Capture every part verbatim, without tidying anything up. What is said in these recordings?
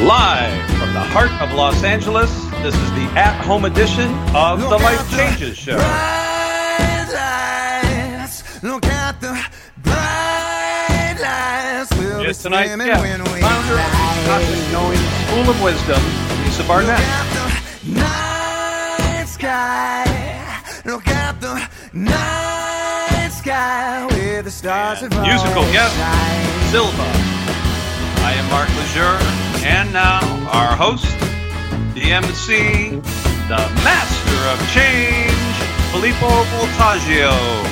Live from the heart of Los Angeles, this is the at-home edition of the Life Changes Show. Bright lights, look at the bright lights. We'll Just be tonight's swimming guest, when we founder of the Akashic Knowing School of Wisdom, Lisa Barnett. Look at the night sky. Look at the night sky where the stars And have musical always guest, shined. Silva. I am Mark Lejeune, and now our host, the M C, the Master of Change, Filippo Voltaggio.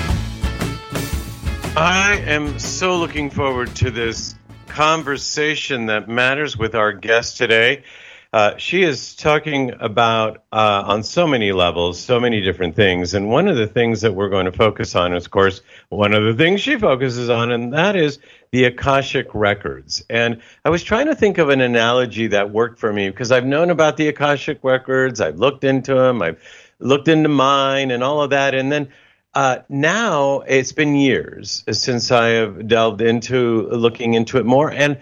I am so looking forward to this conversation that matters with our guest today. Uh, she is talking about, uh, on so many levels, so many different things. And one of the things that we're going to focus on is, of course, one of the things she focuses on, and that is the Akashic Records. And I was trying to think of an analogy that worked for me, because I've known about the Akashic Records. I've looked into them. I've looked into mine and all of that. And then uh, now it's been years since I have delved into looking into it more. And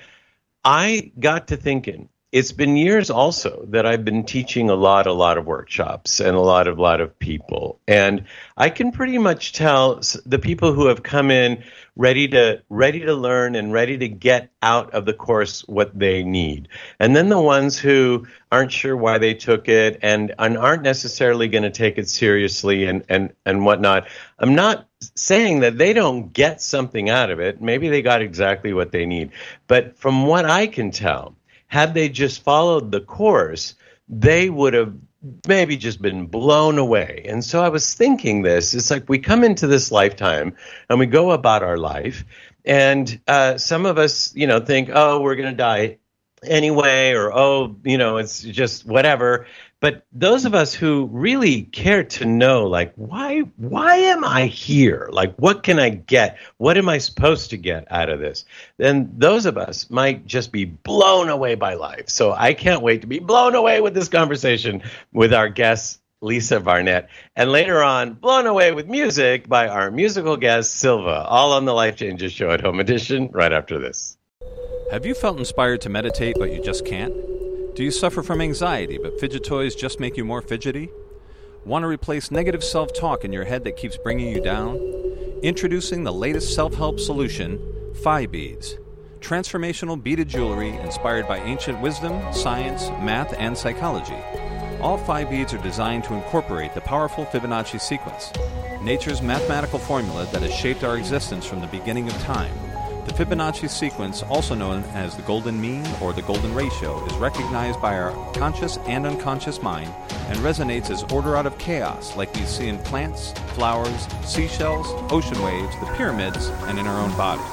I got to thinking, it's been years also that I've been teaching a lot, a lot of workshops and a lot of, lot of people. And I can pretty much tell the people who have come in ready to, ready to learn and ready to get out of the course what they need. And then the ones who aren't sure why they took it and, and aren't necessarily going to take it seriously and, and, and whatnot. I'm not saying that they don't get something out of it. Maybe they got exactly what they need. But from what I can tell, had they just followed the course, they would have maybe just been blown away. And so I was thinking this, it's like we come into this lifetime and we go about our life. And uh, some of us, you know, think, oh, we're going to die anyway, or, oh, you know, it's just whatever. But those of us who really care to know, like, why, why am I here? Like, what can I get? What am I supposed to get out of this? Then those of us might just be blown away by life. So I can't wait to be blown away with this conversation with our guest, Lisa Barnett, and later on, blown away with music by our musical guest, Silva, all on the Life Changes Show at Home Edition, right after this. Have you felt inspired to meditate, but you just can't? Do you suffer from anxiety, but fidget toys just make you more fidgety? Want to replace negative self-talk in your head that keeps bringing you down? Introducing the latest self-help solution, Phi Beads. Transformational beaded jewelry inspired by ancient wisdom, science, math, and psychology. All Phi Beads are designed to incorporate the powerful Fibonacci sequence, nature's mathematical formula that has shaped our existence from the beginning of time. The Fibonacci sequence, also known as the golden mean or the golden ratio, is recognized by our conscious and unconscious mind and resonates as order out of chaos, like we see in plants, flowers, seashells, ocean waves, the pyramids, and in our own body.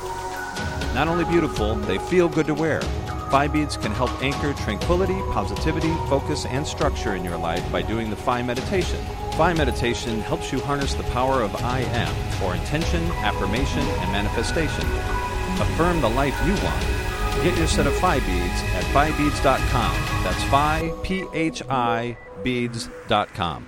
Not only beautiful, they feel good to wear. Phi Beads can help anchor tranquility, positivity, focus, and structure in your life by doing the Phi meditation. Phi meditation helps you harness the power of I am for intention, affirmation, and manifestation. Affirm the life you want. Get your set of Phi Beads at phi beads dot com. That's Phi, P H I, beads dot com.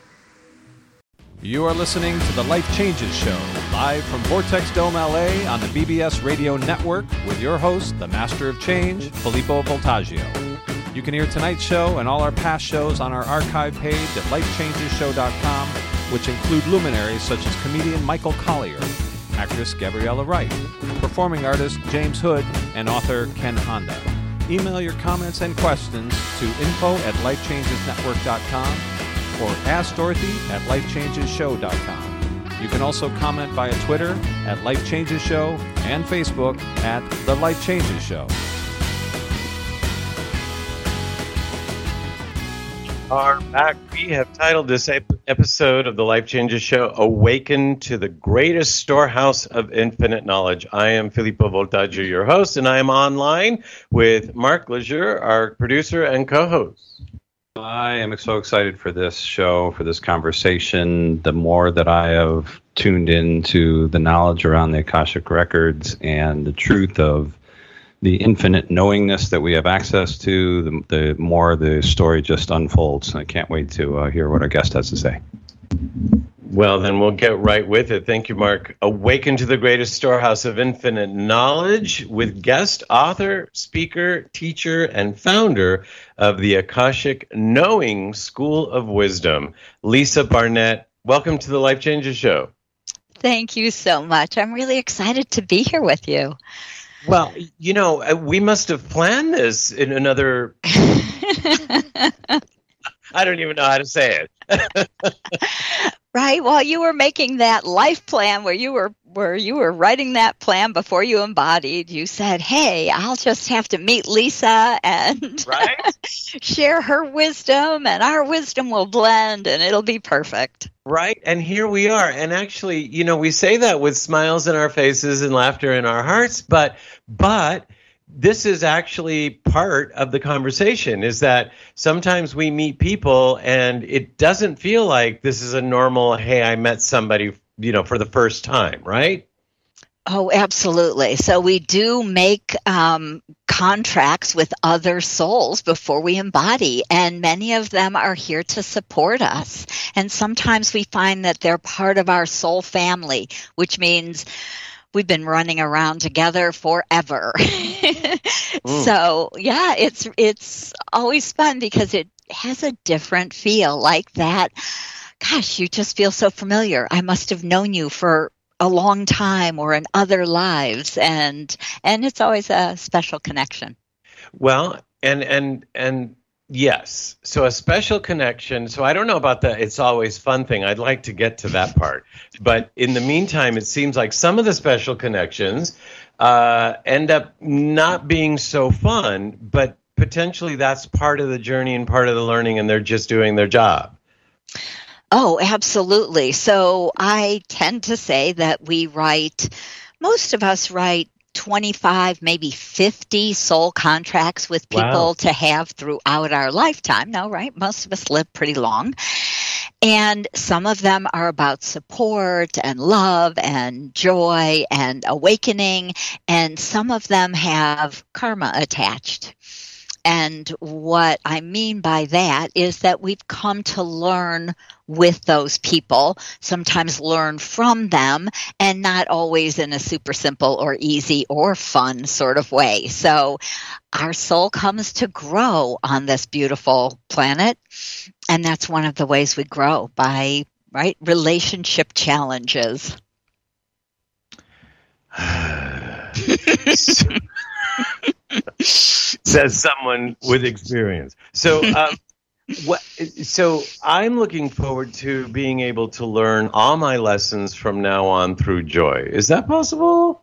You are listening to the Life Changes Show, live from Vortex Dome, L A on the B B S Radio Network with your host, the Master of Change, Filippo Voltaggio. You can hear tonight's show and all our past shows on our archive page at life changes show dot com, which include luminaries such as comedian Michael Collier, actress Gabriella Wright, performing artist James Hood, and author Ken Honda. Email your comments and questions to info at life changes network dot com or ask Dorothy at life changes show dot com. You can also comment via Twitter at Life Changes Show and Facebook at The Life Changes Show. Are back. We have titled this ep- episode of the Life Changes Show, Awaken to the Greatest Storehouse of Infinite Knowledge. I am Filippo Voltaggio, your host, and I am online with Mark Lejeune, our producer and co-host. I am so excited for this show, for this conversation. The more that I have tuned into the knowledge around the Akashic Records and the truth of the infinite knowingness that we have access to, the, the more the story just unfolds. I can't wait to uh, hear what our guest has to say. Well, then we'll get right with it. Thank you, Mark. Awaken to the greatest storehouse of infinite knowledge with guest author, speaker, teacher, and founder of the Akashic Knowing School of Wisdom, Lisa Barnett. Welcome to the Life Changes Show. Thank you so much. I'm really excited to be here with you. Well, you know, we must have planned this in another... I don't even know how to say it. Right. Well, you were making that life plan where you were where you were writing that plan before you embodied. You said, "Hey, I'll just have to meet Lisa and right? share her wisdom, and our wisdom will blend, and it'll be perfect." Right. And here we are. And actually, you know, we say that with smiles in our faces and laughter in our hearts, but but. This is actually part of the conversation, is that sometimes we meet people and it doesn't feel like this is a normal, hey, I met somebody, you know, for the first time, right? Oh, absolutely. So we do make um, contracts with other souls before we embody, and many of them are here to support us. And sometimes we find that they're part of our soul family, which means we've been running around together forever. mm. So, yeah, it's it's always fun because it has a different feel, like that. Gosh, you just feel so familiar. I must have known you for a long time or in other lives, and and it's always a special connection. Well, and and and yes, so a special connection. So I don't know about the it's always fun thing. I'd like to get to that part. But in the meantime, it seems like some of the special connections uh, end up not being so fun, but potentially that's part of the journey and part of the learning, and they're just doing their job. Oh, absolutely. So I tend to say that we write, most of us write twenty-five, maybe fifty soul contracts with people Wow. to have throughout our lifetime. Now, right? Most of us live pretty long. And some of them are about support and love and joy and awakening. And some of them have karma attached. And what I mean by that is that we've come to learn with those people, sometimes learn from them, and not always in a super simple or easy or fun sort of way. So our soul comes to grow on this beautiful planet, and that's one of the ways we grow, by, right, relationship challenges. Says someone with experience. So, um, what? So I'm looking forward to being able to learn all my lessons from now on through joy. Is that possible?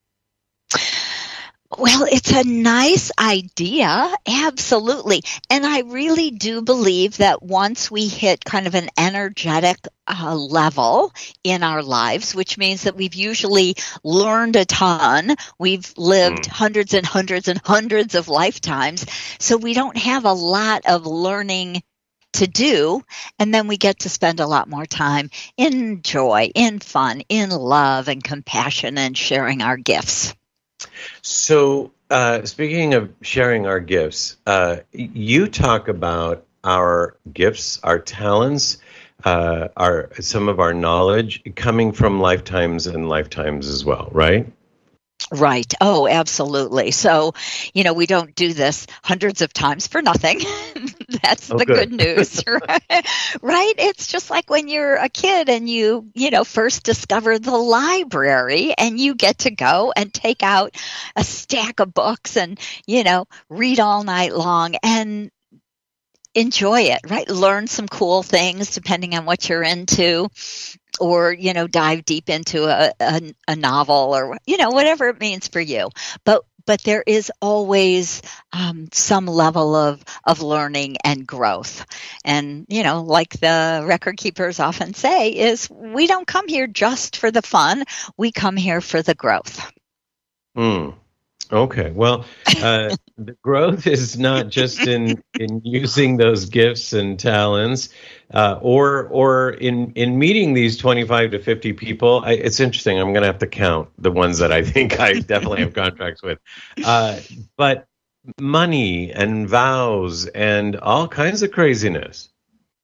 Well, it's a nice idea, absolutely. And I really do believe that once we hit kind of an energetic uh, level in our lives, which means that we've usually learned a ton, we've lived mm. hundreds and hundreds and hundreds of lifetimes, so we don't have a lot of learning to do, and then we get to spend a lot more time in joy, in fun, in love and compassion, and sharing our gifts. So, uh, speaking of sharing our gifts, uh, you talk about our gifts, our talents, uh, our some of our knowledge coming from lifetimes and lifetimes as well, right? Right. Oh, absolutely. So, you know, we don't do this hundreds of times for nothing. That's oh, the good, good news, right? Right? It's just like when you're a kid and you, you know, first discover the library and you get to go and take out a stack of books and, you know, read all night long and enjoy it, right? Learn some cool things depending on what you're into. Or, you know, dive deep into a, a, a novel or, you know, whatever it means for you. But but there is always um, some level of, of learning and growth. And, you know, like the record keepers often say, is we don't come here just for the fun. We come here for the growth. Hmm. Okay. Well, uh, the growth is not just in, in using those gifts and talents, uh, or or in, in meeting these twenty-five to fifty people. I, it's interesting. I'm going to have to count the ones that I think I definitely have contracts with. Uh, but money and vows and all kinds of craziness.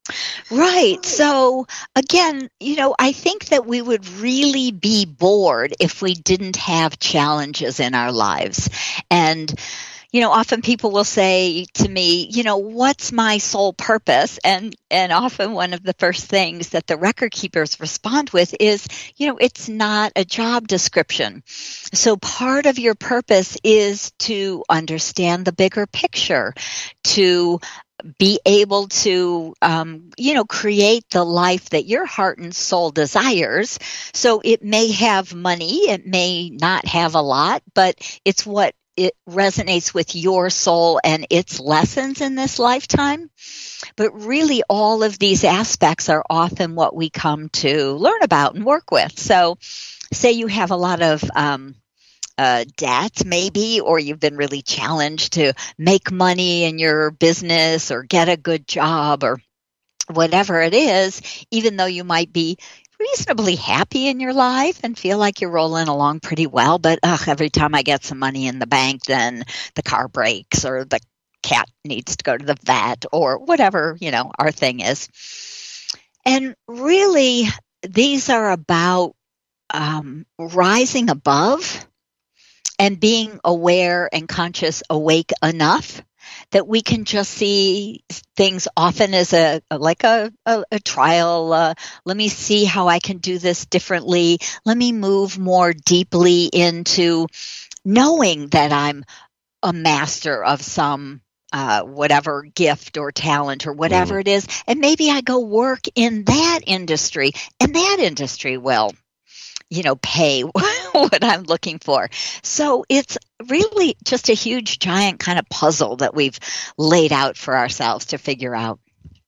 Right. So again, you know, I think that we would really be bored if we didn't have challenges in our lives. And, you know, often people will say to me, you know, what's my sole purpose? And and often one of the first things that the record keepers respond with is, you know, it's not a job description. So part of your purpose is to understand the bigger picture, to be able to, um, you know, create the life that your heart and soul desires. So it may have money, it may not have a lot, but it's what it resonates with your soul and its lessons in this lifetime. But really, all of these aspects are often what we come to learn about and work with. So say you have a lot of um, Uh, debt maybe, or you've been really challenged to make money in your business or get a good job or whatever it is, even though you might be reasonably happy in your life and feel like you're rolling along pretty well, but ugh, every time I get some money in the bank, then the car breaks or the cat needs to go to the vet or whatever, you know, our thing is. And really, these are about um, rising above and being aware and conscious, awake enough that we can just see things often as a like a, a, a trial. Uh, let me see how I can do this differently. Let me move more deeply into knowing that I'm a master of some uh, whatever gift or talent or whatever mm. it is. And maybe I go work in that industry, and that industry will, you know, pay what I'm looking for. So it's really just a huge, giant kind of puzzle that we've laid out for ourselves to figure out.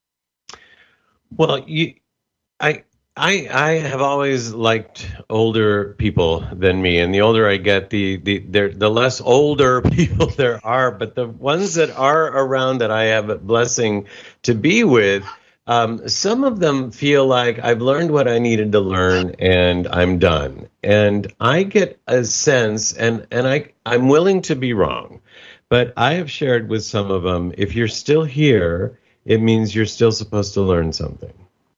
Well, you, I, I, I have always liked older people than me, and the older I get, the the the less older people there are. But the ones that are around that I have a blessing to be with, Um, some of them feel like I've learned what I needed to learn and I'm done. And I get a sense, and, and I, I'm willing to be wrong, but I have shared with some of them, if you're still here, it means you're still supposed to learn something.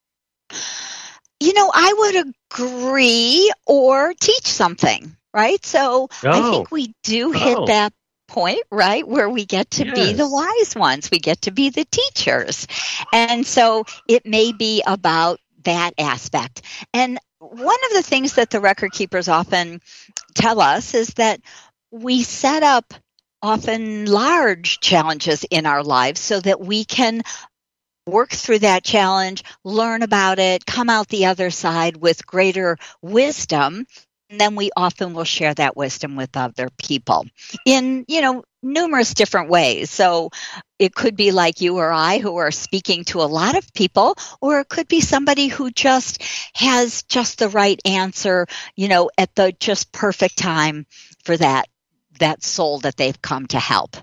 You know, I would agree, or teach something, right? So oh. I think we do hit oh. that point, right, where we get to yes. be the wise ones. We get to be the teachers. And so it may be about that aspect. And one of the things that the record keepers often tell us is that we set up often large challenges in our lives so that we can work through that challenge, learn about it, come out the other side with greater wisdom. And then we often will share that wisdom with other people in, you know, numerous different ways. So it could be like you or I who are speaking to a lot of people, or it could be somebody who just has just the right answer, you know, at the just perfect time for that, that soul that they've come to help.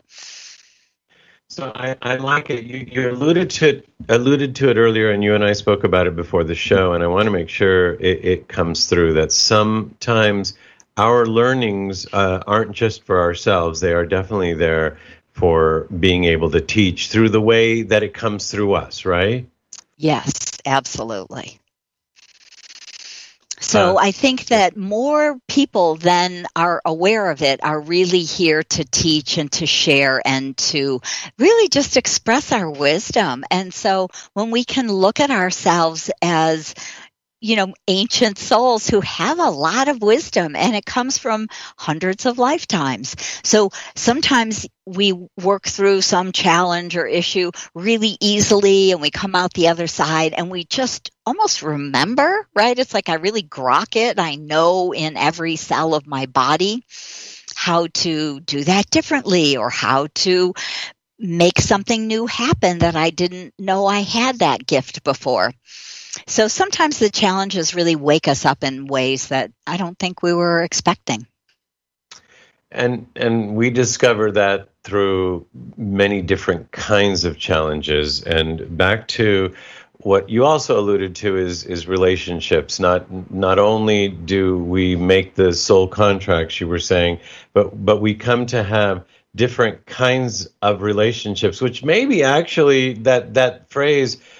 So I, I like it. You, you alluded to it, alluded to it earlier, and you and I spoke about it before the show. And I want to make sure it, it comes through that sometimes our learnings uh, aren't just for ourselves; they are definitely there for being able to teach through the way that it comes through us. Right? Yes, absolutely. So uh, I think that more people than are aware of it are really here to teach and to share and to really just express our wisdom. And so when we can look at ourselves as, you know, ancient souls who have a lot of wisdom, and it comes from hundreds of lifetimes. So sometimes we work through some challenge or issue really easily, and we come out the other side and we just almost remember, right? It's like I really grok it. I know in every cell of my body how to do that differently, or how to make something new happen that I didn't know I had that gift before. So sometimes the challenges really wake us up in ways that I don't think we were expecting. And and we discover that through many different kinds of challenges. And back to what you also alluded to is is relationships. Not not only do we make the soul contracts, you were saying, but but we come to have different kinds of relationships, which maybe actually that that phrase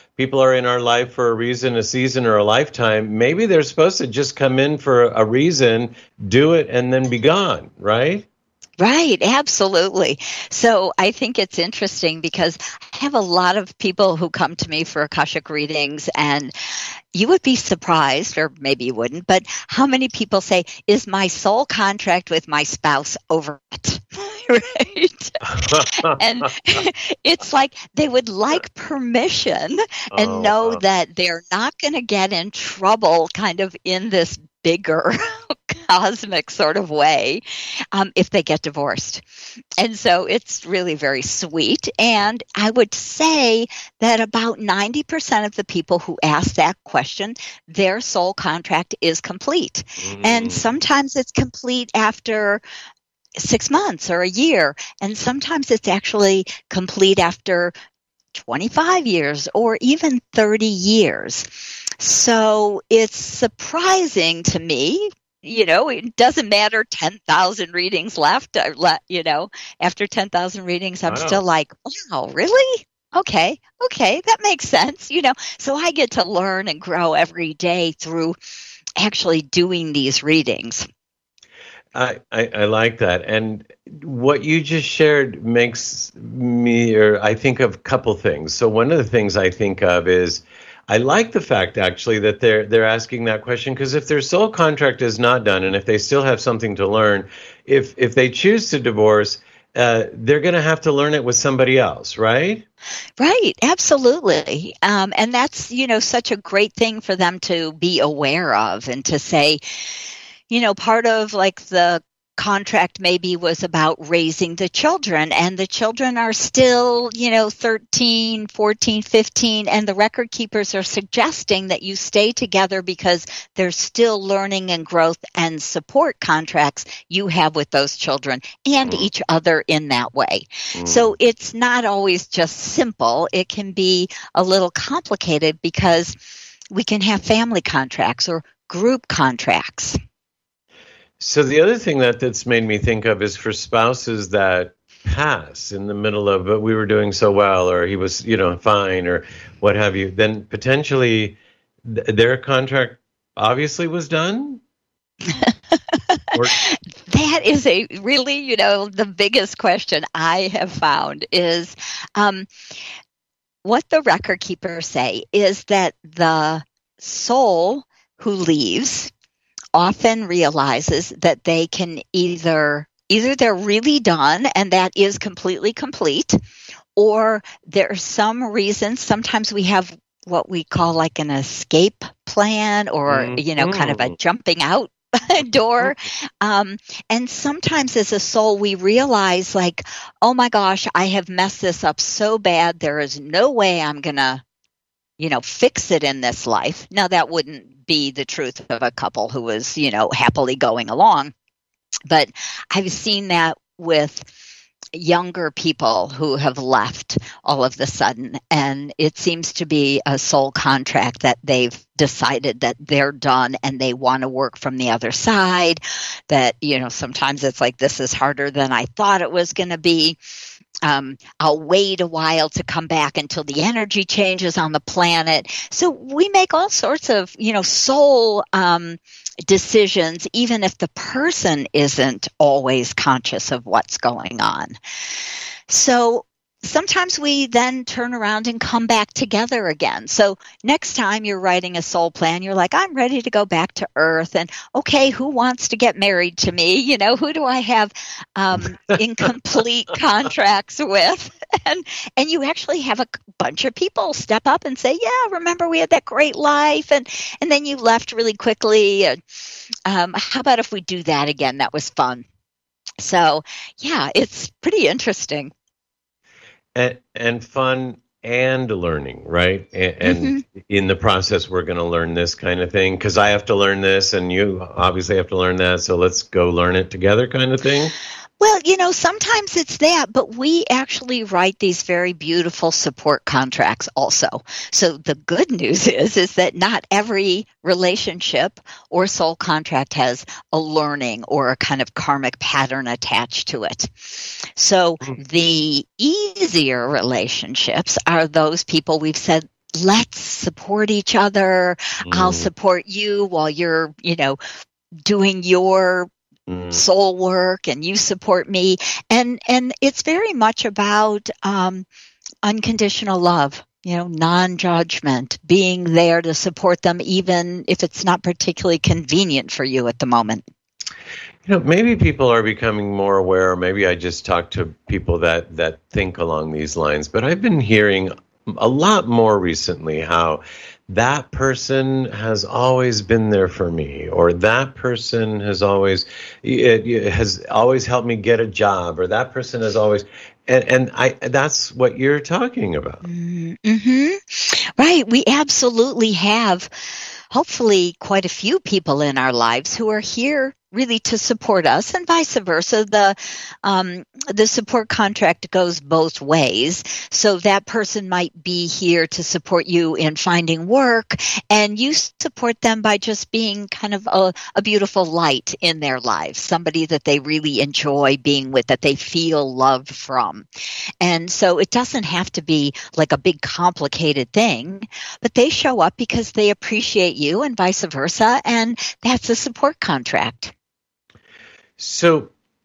people are in our life for a reason, a season, or a lifetime. Maybe they're supposed to just come in for a reason, do it, and then be gone, right? Right, absolutely. So I think it's interesting because I have a lot of people who come to me for Akashic readings, and you would be surprised, or maybe you wouldn't, but how many people say, is my soul contract with my spouse over it? Right? And it's like they would like permission and Oh, know wow. that they're not going to get in trouble kind of in this bigger cosmic sort of way um, if they get divorced. And so it's really very sweet. And I would say that about ninety percent of the people who ask that question, their soul contract is complete. Mm. And sometimes it's complete after six months or a year. And sometimes it's actually complete after twenty-five years or even thirty years. So it's surprising to me. You know, it doesn't matter ten thousand readings left, or le- you know, after ten thousand readings, I'm Wow. still like, wow, really? Okay, okay, that makes sense, you know. So I get to learn and grow every day through actually doing these readings. I, I, I like that. And what you just shared makes me, or I think of a couple things. So one of the things I think of is, I like the fact actually that they're they're asking that question, because if their soul contract is not done, and if they still have something to learn, if if they choose to divorce, uh, they're going to have to learn it with somebody else, right? Right, absolutely. Um, and that's, you know, such a great thing for them to be aware of and to say, you know, part of like the contract maybe was about raising the children, and the children are still, you know, thirteen, fourteen, fifteen, and the record keepers are suggesting that you stay together because there's still learning and growth and support contracts you have with those children and Mm. each other in that way. Mm. So it's not always just simple. It can be a little complicated because we can have family contracts or group contracts. So the other thing that that's made me think of is for spouses that pass in the middle of, but we were doing so well, or he was, you know, fine, or what have you, then potentially th- their contract obviously was done. Or- That is a really, you know, the biggest question I have found is um, what the record keepers say is that the soul who leaves often realizes that they can either either they're really done and that is completely complete, or there's some reason. Sometimes we have what we call like an escape plan, or Mhm. you know, kind of a jumping out door. Um, and sometimes as a soul, we realize like, oh my gosh, I have messed this up so bad. There is no way I'm going to, you know, fix it in this life. Now that wouldn't be the truth of a couple who was, you know, happily going along. But I've seen that with younger people who have left all of the sudden, and it seems to be a soul contract that they've decided that they're done and they want to work from the other side. That, you know, sometimes it's like, this is harder than I thought it was going to be. Um, I'll wait a while to come back until the energy changes on the planet. So we make all sorts of, you know, soul um, decisions, even if the person isn't always conscious of what's going on. So sometimes we then turn around and come back together again. So next time you're writing a soul plan, you're like, I'm ready to go back to Earth. And okay, who wants to get married to me? You know, who do I have um, incomplete contracts with? And and you actually have a bunch of people step up and say, yeah, remember we had that great life. And, and then you left really quickly. And, um, how about if we do that again? That was fun. So yeah, it's pretty interesting. and, and fun and learning, right? And, and Mm-hmm. in the process, we're going to learn this kind of thing, because I have to learn this and you obviously have to learn that. So let's go learn it together kind of thing. Well, you know, sometimes it's that, but we actually write these very beautiful support contracts also. So the good news is, is that not every relationship or soul contract has a learning or a kind of karmic pattern attached to it. So the easier relationships are those people we've said, let's support each other. Mm. I'll support you while you're, you know, doing your mm. soul work, and you support me. And and it's very much about um, unconditional love, you know, non-judgment, being there to support them, even if it's not particularly convenient for you at the moment. You know, maybe people are becoming more aware, or maybe I just talk to people that, that think along these lines, but I've been hearing a lot more recently how that person has always been there for me, or that person has always it, it has always helped me get a job, or that person has always, and, and I that's what you're talking about. Mm-hmm. Right. We absolutely have, hopefully, quite a few people in our lives who are here really to support us, and vice versa. The um, the support contract goes both ways. So that person might be here to support you in finding work, and you support them by just being kind of a, a beautiful light in their lives, somebody that they really enjoy being with, that they feel loved from. And so it doesn't have to be like a big complicated thing, but they show up because they appreciate you, and vice versa, and that's a support contract. So,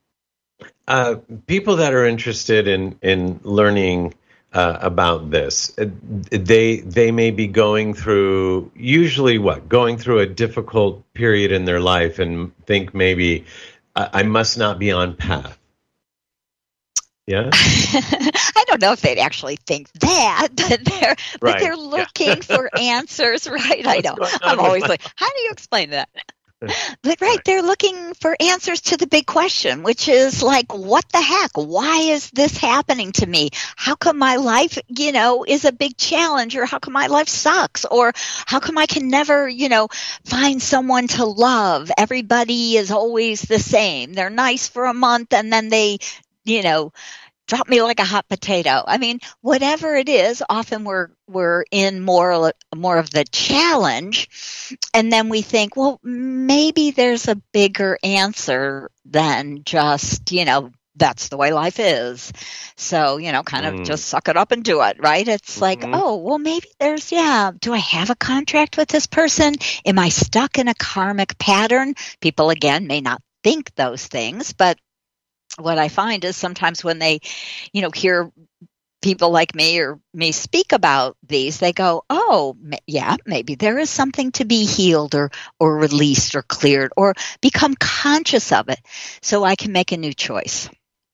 uh, people that are interested in in learning uh, about this, they they may be going through usually what going through a difficult period in their life, and think maybe I, I must not be on path. Yeah, I don't know if they'd actually think that, but they're right. but they're looking yeah. for answers, right? I know. I'm always like, how do you explain that? But right, they're looking for answers to the big question, which is like, what the heck? Why is this happening to me? How come my life, you know, is a big challenge? Or how come my life sucks? Or how come I can never, you know, find someone to love? Everybody is always the same. They're nice for a month, and then they, you know, drop me like a hot potato. I mean, whatever it is, often we're we're in more more of the challenge, and then we think, well, maybe there's a bigger answer than just, you know, that's the way life is. So, you know, kind of mm. just suck it up and do it, right? It's mm-hmm. like, oh, well, maybe there's, yeah, do I have a contract with this person? Am I stuck in a karmic pattern? People, again, may not think those things, but what I find is sometimes when they, you know, hear people like me or me speak about these, they go, oh, yeah, maybe there is something to be healed or, or released or cleared or become conscious of it so I can make a new choice.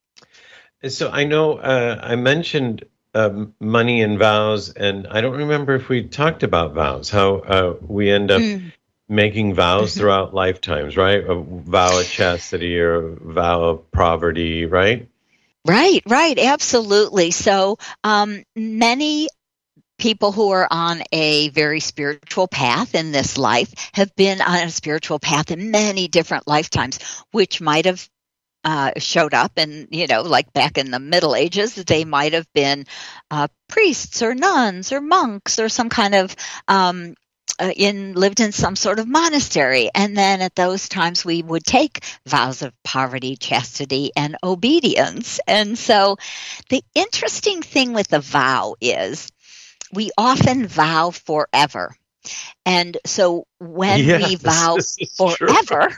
So I know uh, I mentioned um, money and vows, and I don't remember if we talked about vows, how uh, we end up mm. making vows throughout lifetimes, right? A vow of chastity or a vow of poverty, right? Right, right, absolutely. So um, many people who are on a very spiritual path in this life have been on a spiritual path in many different lifetimes, which might have uh, showed up and, you know, like back in the Middle Ages, they might have been uh, priests or nuns or monks or some kind of um Uh, in lived in some sort of monastery. And then at those times we would take vows of poverty, chastity, and obedience. And so the interesting thing with the vow is we often vow forever. And so when yes, we vow forever,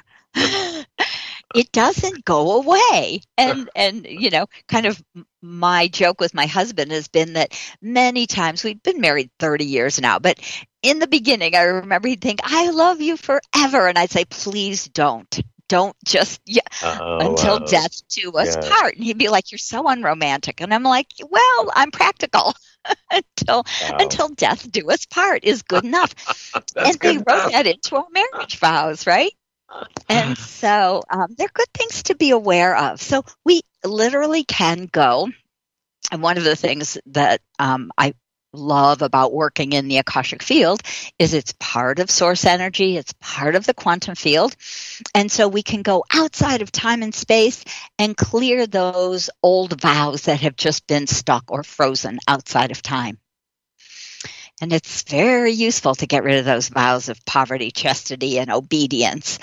it doesn't go away. And, and, you know, kind of my joke with my husband has been that many times, we've been married thirty years now, but in the beginning, I remember he'd think, I love you forever. And I'd say, please don't. Don't just, yeah, oh, until wow. death do us yeah. part. And he'd be like, you're so unromantic. And I'm like, well, I'm practical. until wow. until death do us part is good enough. And they wrote enough. that into our marriage vows, right? And so um, they're good things to be aware of. So we literally can go. And one of the things that um, I love about working in the Akashic field is it's part of source energy. It's part of the quantum field. And so we can go outside of time and space and clear those old vows that have just been stuck or frozen outside of time. And it's very useful to get rid of those vows of poverty, chastity, and obedience.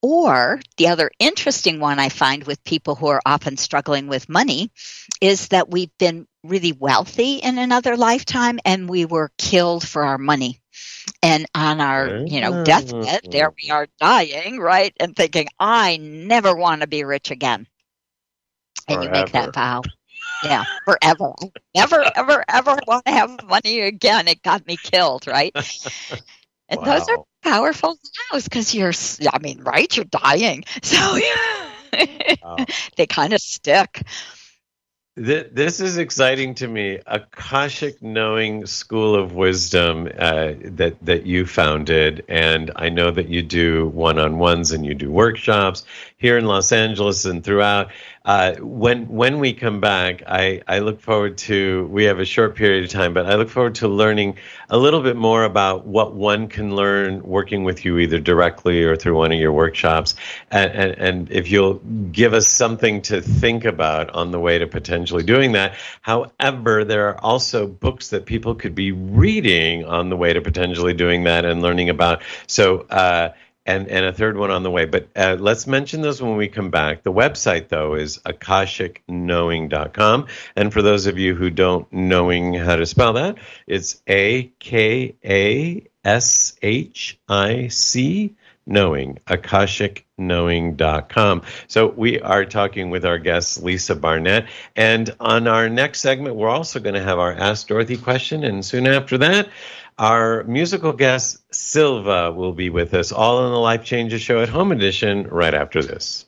Or the other interesting one I find with people who are often struggling with money is that we've been really wealthy in another lifetime and we were killed for our money. And on our, you know, deathbed, there we are dying, right? And thinking, I never want to be rich again. And Forever. You make that vow. Yeah, forever. I never, ever, ever want to have money again. It got me killed, right? And Wow. those are powerful vows because you're, I mean, right? You're dying. So yeah, Wow. they kind of stick. Th- This is exciting to me. Akashic Knowing School of Wisdom uh, that that you founded, and I know that you do one-on-ones and you do workshops here in Los Angeles and throughout. Uh, when when we come back, I, I look forward to. We have a short period of time, but I look forward to learning a little bit more about what one can learn working with you, either directly or through one of your workshops, and and, and if you'll give us something to think about on the way to potentially doing that. However, there are also books that people could be reading on the way to potentially doing that and learning about. So, uh, and, and a third one on the way. But uh, let's mention those when we come back. The website, though, is akashic knowing dot com. And for those of you who don't knowing how to spell that, it's A K A S H I C Knowing, akashic knowing dot com. So we are talking with our guest, Lisa Barnett. And on our next segment, we're also going to have our Ask Dorothy question. And soon after that, our musical guest, Silva, will be with us, all on the Life Changes Show at Home Edition, right after this.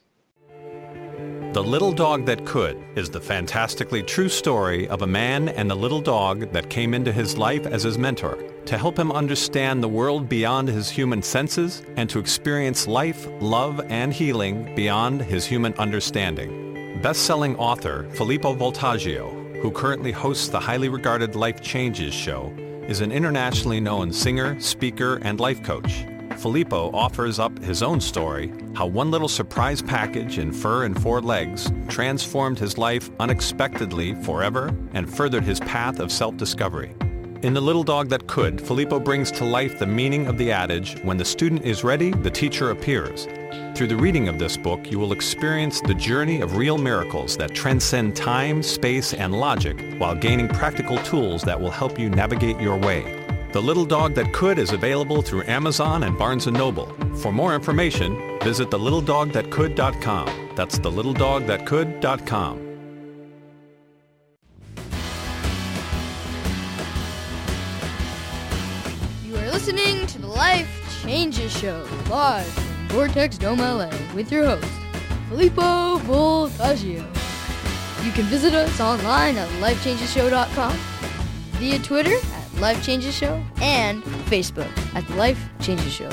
The Little Dog That Could is the fantastically true story of a man and the little dog that came into his life as his mentor to help him understand the world beyond his human senses and to experience life, love, and healing beyond his human understanding. Best-selling author Filippo Voltaggio, who currently hosts the highly regarded Life Changes Show, is an internationally known singer, speaker, and life coach. Filippo offers up his own story, how one little surprise package in fur and four legs transformed his life unexpectedly forever and furthered his path of self-discovery. In The Little Dog That Could, Filippo brings to life the meaning of the adage, when the student is ready, the teacher appears. Through the reading of this book, you will experience the journey of real miracles that transcend time, space, and logic while gaining practical tools that will help you navigate your way. The Little Dog That Could is available through Amazon and Barnes and Noble. For more information, visit the little dog that could dot com. That's the little dog that could dot com. You are listening to the Life Changes Show, live from Vortex Dome, L A, with your host, Filippo Voltaggio. You can visit us online at life changes show dot com, via Twitter at Life Changes Show, and Facebook at The Life Changes Show.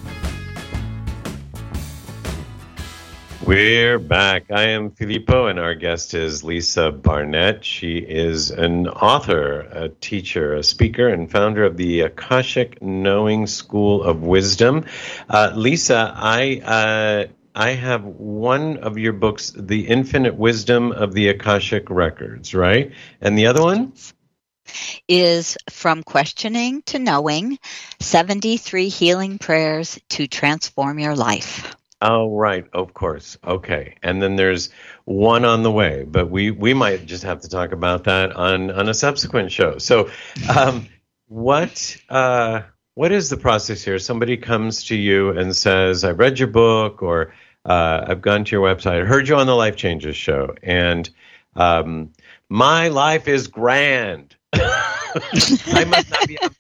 We're back. I am Filippo, and our guest is Lisa Barnett. She is an author, a teacher, a speaker, and founder of the Akashic Knowing School of Wisdom. Uh, Lisa, I uh, I have one of your books, The Infinite Wisdom of the Akashic Records, right? And the other one? Is From Questioning to Knowing, seventy-three Healing Prayers to Transform Your Life. Oh, right. Of course. Okay. And then there's one on the way, but we, we might just have to talk about that on, on a subsequent show. So um, what uh, what is the process here? Somebody comes to you and says, I read your book, or uh, I've gone to your website, I heard you on the Life Changes Show, and um, my life is grand. I must not be on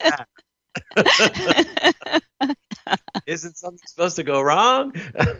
that. Isn't something supposed to go wrong?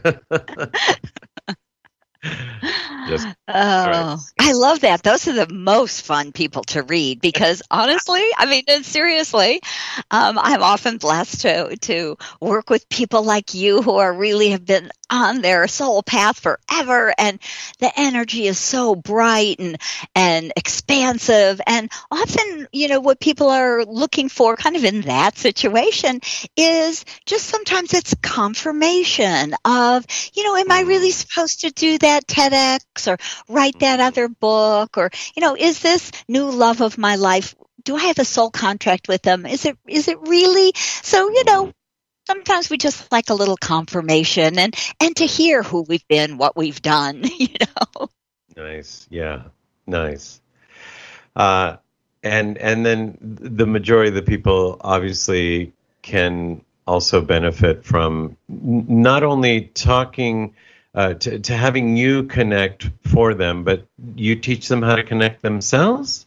Just, oh, right. I love that. Those are the most fun people to read because honestly, I mean, seriously, um, I'm often blessed to to work with people like you who are really have been on their soul path forever, and the energy is so bright and and expansive. And often, you know, what people are looking for, kind of in that situation, is just sometimes it's confirmation of, you know, am I really supposed to do that TEDx or write that other book, or, you know, is this new love of my life, do I have a soul contract with them? Is it is it really? So, you know, sometimes we just like a little confirmation and, and to hear who we've been, what we've done, you know. Nice. Yeah. Nice. Uh, and and then the majority of the people obviously can also benefit from not only talking uh, to, to having you connect for them, but you teach them how to connect themselves?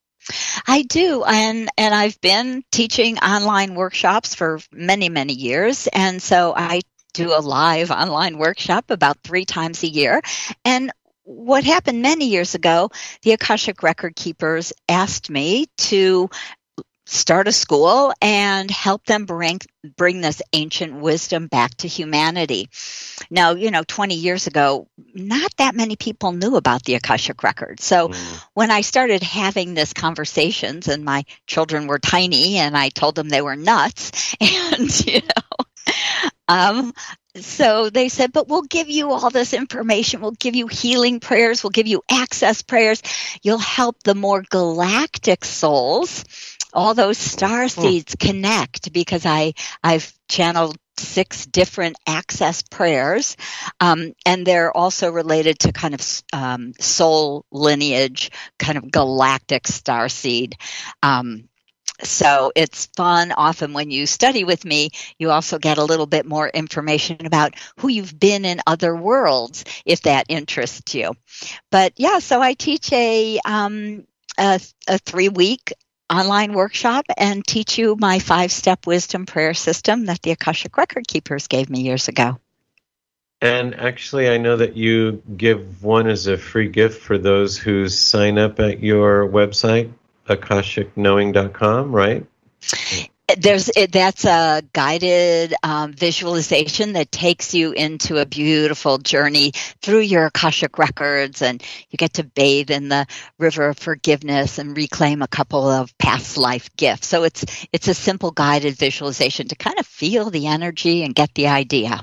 I do, and and I've been teaching online workshops for many, many years, and so I do a live online workshop about three times a year. And what happened many years ago, the Akashic Record Keepers asked me to start a school and help them bring bring this ancient wisdom back to humanity. Now, you know, twenty years ago, not that many people knew about the Akashic Record. So mm. when I started having these conversations, and my children were tiny, and I told them they were nuts, and, you know, um, so they said, but we'll give you all this information. We'll give you healing prayers. We'll give you access prayers. You'll help the more galactic souls, all those star seeds, connect, because I, I've channeled six different access prayers, um, and they're also related to kind of um, soul lineage, kind of galactic star seed. Um, so it's fun. Often when you study with me, you also get a little bit more information about who you've been in other worlds, if that interests you. But yeah, so I teach a um, a, a three-week online workshop and teach you my five-step wisdom prayer system that the Akashic Record Keepers gave me years ago. And actually, I know that you give one as a free gift for those who sign up at your website, akashic knowing dot com, right? There's that's a guided um, visualization that takes you into a beautiful journey through your Akashic records, and you get to bathe in the river of forgiveness and reclaim a couple of past life gifts. So it's it's a simple guided visualization to kind of feel the energy and get the idea.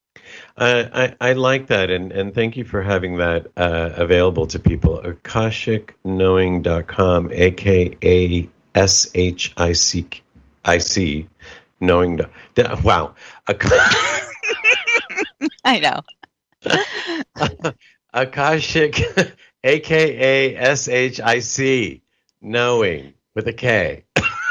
Uh, I, I like that, and, and thank you for having that uh, available to people. akashic knowing dot com, A K A S H I C I C, knowing. Wow. I know. Akashic, A K A S H I C, knowing, with a K.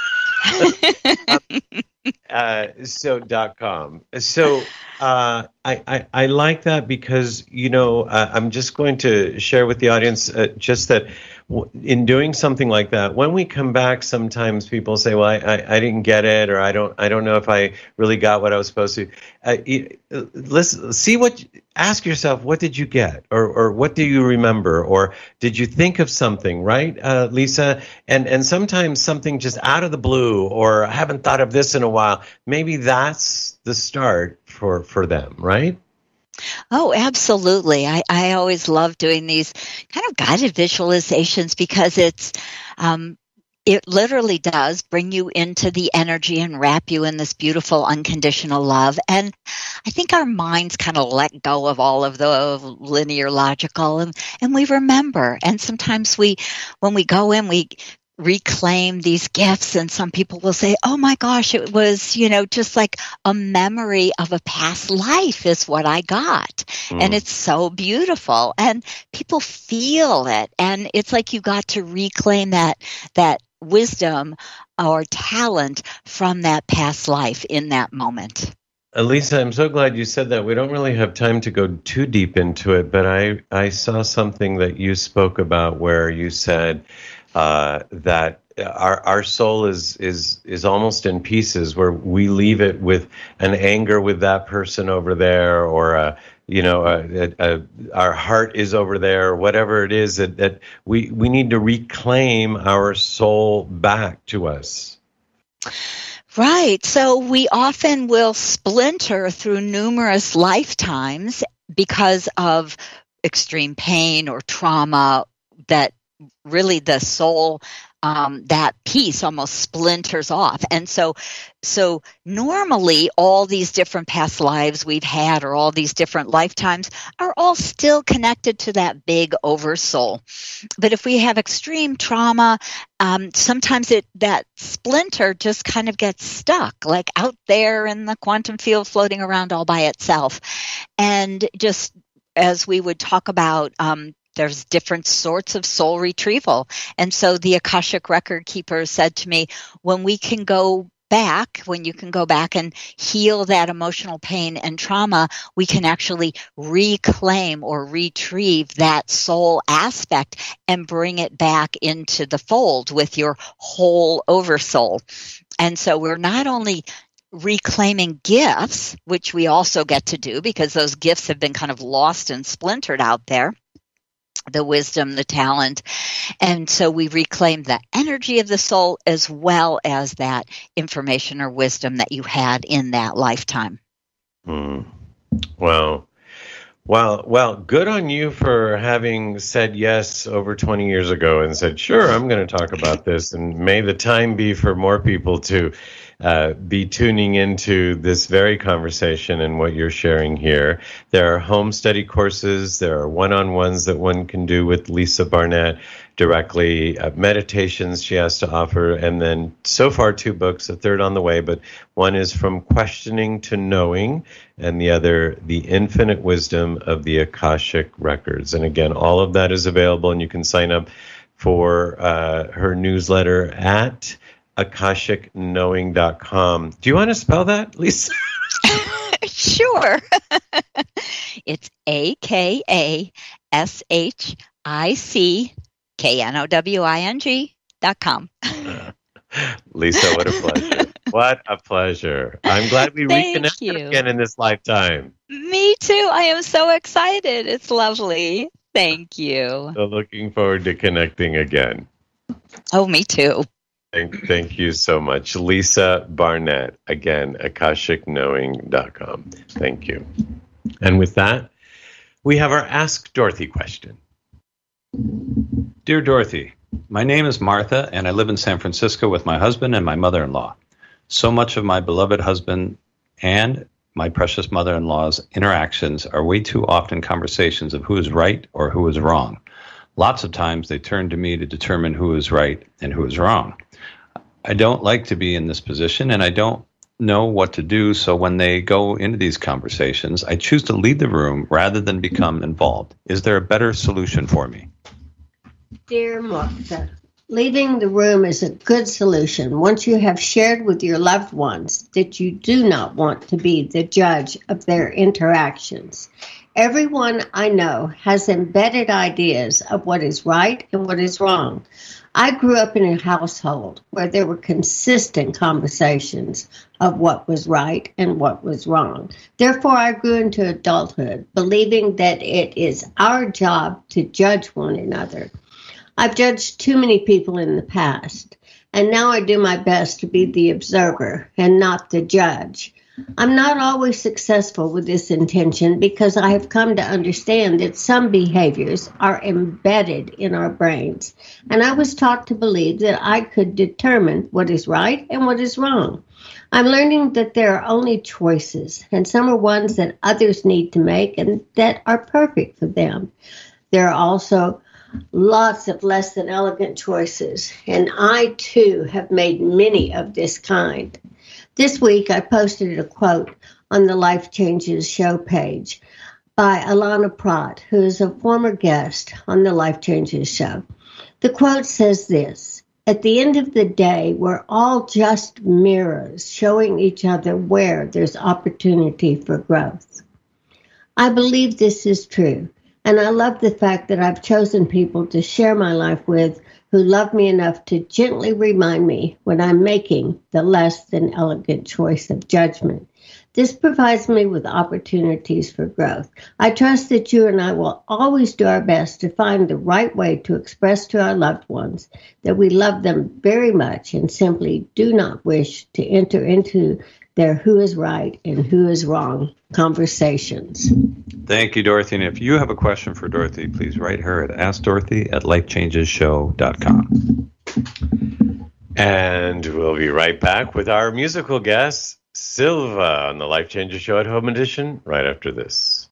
uh, so dot com. So uh, I, I I like that because, you know, uh, I'm just going to share with the audience uh, just that w- in doing something like that, when we come back, sometimes people say, well, I, I, I didn't get it, or I don't I don't know if I really got what I was supposed to. Uh, listen, see what, ask yourself, what did you get, or or what do you remember, or did you think of something, right, uh, Lisa? And and sometimes something just out of the blue, or I haven't thought of this in a while. Maybe that's the start for for them, right? Oh, absolutely. I, I always love doing these kind of guided visualizations because it's um, it literally does bring you into the energy and wrap you in this beautiful unconditional love. And I think our minds kind of let go of all of the linear logical, and, and we remember. And sometimes we, when we go in, we reclaim these gifts, and some people will say, oh my gosh, it was, you know, just like a memory of a past life is what I got. Mm. And it's so beautiful, and people feel it, and it's like you got to reclaim that that wisdom or talent from that past life in that moment. Elisa, I'm so glad you said that. We don't really have time to go too deep into it, but I, I saw something that you spoke about where you said uh, that our our soul is is is almost in pieces, where we leave it with an anger with that person over there, or a, you know, a, a, a, our heart is over there, or whatever it is that, that we, we need to reclaim our soul back to us. Right. So we often will splinter through numerous lifetimes because of extreme pain or trauma that really the soul um, that piece almost splinters off. And so, so normally all these different past lives we've had, or all these different lifetimes, are all still connected to that big oversoul. But if we have extreme trauma, um, sometimes it that splinter just kind of gets stuck, like out there in the quantum field, floating around all by itself. And just as we would talk about, um, there's different sorts of soul retrieval. And so the Akashic Record Keeper said to me, when we can go back, when you can go back and heal that emotional pain and trauma, we can actually reclaim or retrieve that soul aspect and bring it back into the fold with your whole oversoul. And so we're not only reclaiming gifts, which we also get to do because those gifts have been kind of lost and splintered out there, the wisdom, the talent. And so we reclaim the energy of the soul as well as that information or wisdom that you had in that lifetime. Hmm. Wow. Well, well, good on you for having said yes over twenty years ago and said, sure, I'm going to talk about this. And may the time be for more people to uh, be tuning into this very conversation and what you're sharing here. There are home study courses. There are one-on-ones that one can do with Lisa Barnett directly, uh, meditations she has to offer, and then so far two books, a third on the way, but one is From Questioning to Knowing, and the other, The Infinite Wisdom of the Akashic Records. And again, all of that is available, and you can sign up for uh, her newsletter at akashic knowing dot com. Do you want to spell that, Lisa? Sure. It's A K A S H I C K N O W I N G dot com. Lisa, what a pleasure. What a pleasure. I'm glad we Thank reconnected you. again in this lifetime. Me too. I am so excited. It's lovely. Thank you. So looking forward to connecting again. Oh, me too. Thank, thank you so much. Lisa Barnett, again, akashic knowing dot com. Thank you. And with that, we have our Ask Dorothy question. Dear Dorothy, my name is Martha, and I live in San Francisco with my husband and my mother-in-law. So much of my beloved husband and my precious mother-in-law's interactions are way too often conversations of who is right or who is wrong. Lots of times they turn to me to determine who is right and who is wrong. I don't like to be in this position, and I don't know what to do, so when they go into these conversations, I choose to leave the room rather than become involved. Is there a better solution for me? Dear Martha, leaving the room is a good solution once you have shared with your loved ones that you do not want to be the judge of their interactions. Everyone I know has embedded ideas of what is right and what is wrong. I grew up in a household where there were consistent conversations of what was right and what was wrong. Therefore, I grew into adulthood believing that it is our job to judge one another. I've judged too many people in the past, and now I do my best to be the observer and not the judge. I'm not always successful with this intention because I have come to understand that some behaviors are embedded in our brains, and I was taught to believe that I could determine what is right and what is wrong. I'm learning that there are only choices, and some are ones that others need to make and that are perfect for them. There are also lots of less than elegant choices, and I too have made many of this kind. This week, I posted a quote on the Life Changes show page by Alana Pratt, who is a former guest on the Life Changes show. The quote says this: "At the end of the day, we're all just mirrors showing each other where there's opportunity for growth." I believe this is true, and I love the fact that I've chosen people to share my life with who love me enough to gently remind me when I'm making the less than elegant choice of judgment. This provides me with opportunities for growth. I trust that you and I will always do our best to find the right way to express to our loved ones that we love them very much and simply do not wish to enter into their who is right and who is wrong conversations. Thank you, Dorothy. And if you have a question for Dorothy, please write her at ask dorothy at life changes show dot com. And we'll be right back with our musical guest, Silva, on the Life Changer Show at Home Edition, right after this.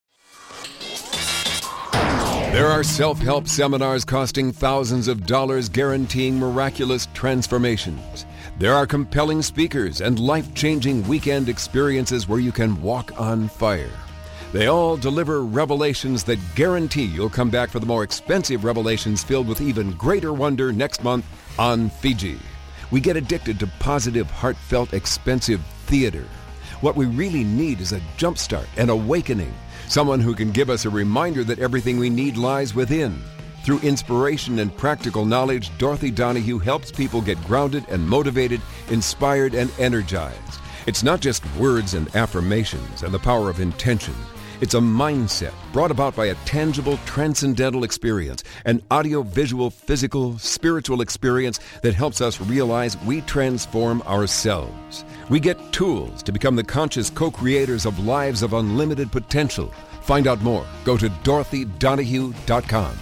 There are self-help seminars costing thousands of dollars guaranteeing miraculous transformations. There are compelling speakers and life-changing weekend experiences where you can walk on fire. They all deliver revelations that guarantee you'll come back for the more expensive revelations filled with even greater wonder next month on Fiji. We get addicted to positive, heartfelt, expensive theater. What we really need is a jumpstart, an awakening, someone who can give us a reminder that everything we need lies within. Through inspiration and practical knowledge, Dorothy Donahue helps people get grounded and motivated, inspired and energized. It's not just words and affirmations and the power of intention. It's a mindset brought about by a tangible, transcendental experience, an audio-visual, physical, spiritual experience that helps us realize we transform ourselves. We get tools to become the conscious co-creators of lives of unlimited potential. Find out more. Go to dorothy donahue dot com.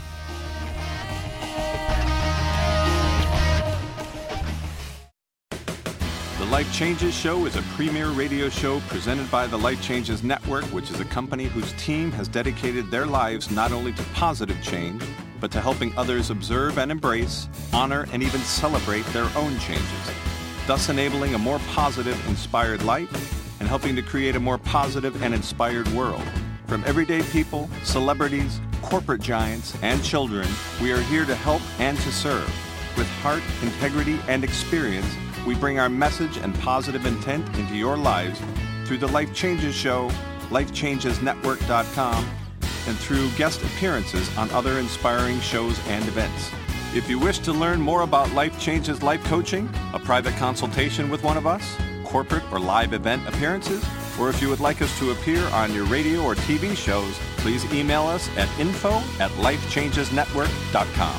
The Life Changes Show is a premier radio show presented by the Life Changes Network, which is a company whose team has dedicated their lives not only to positive change, but to helping others observe and embrace, honor, and even celebrate their own changes, thus enabling a more positive, inspired life and helping to create a more positive and inspired world. From everyday people, celebrities, corporate giants, and children, we are here to help and to serve. With heart, integrity, and experience, we bring our message and positive intent into your lives through the Life Changes Show, life changes network dot com, and through guest appearances on other inspiring shows and events. If you wish to learn more about Life Changes Life Coaching, a private consultation with one of us, corporate or live event appearances, or if you would like us to appear on your radio or T V shows, please email us at info at life changes network dot com.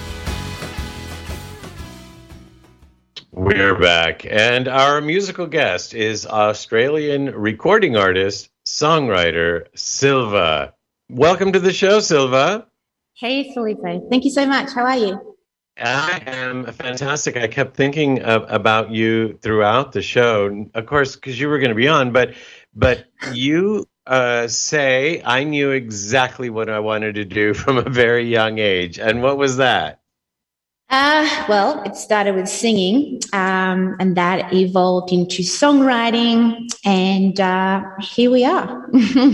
We're back, and our musical guest is Australian recording artist, songwriter, Silva. Welcome to the show, Silva. Hey, Felipe. Thank you so much. How are you? I am fantastic. I kept thinking of, about you throughout the show, of course, because you were going to be on, but but you uh, say I knew exactly what I wanted to do from a very young age. And what was that? Uh, well, it started with singing, um, and that evolved into songwriting, and uh, here we are.